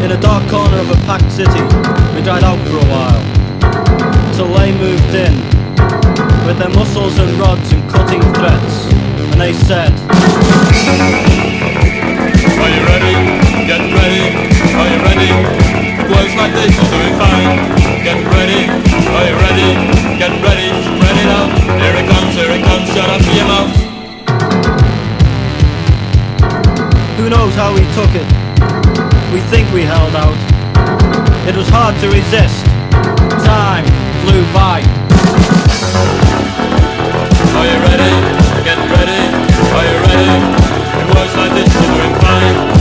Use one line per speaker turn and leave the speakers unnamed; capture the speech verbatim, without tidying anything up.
In a dark corner of a packed city, we died out for a while, till they moved in, with their muscles and rods and cutting threads, and they said,
are you ready? Get ready. Are you ready? Works like this, you're doing fine. Get ready. Are you ready? Get ready. Ready now. Here it comes, here it comes. Shut up your mouth.
Who knows how we took it? We think we held out. It was hard to resist. Time flew by.
Are you ready? Get ready. Are you ready? It works like this, you're doing fine.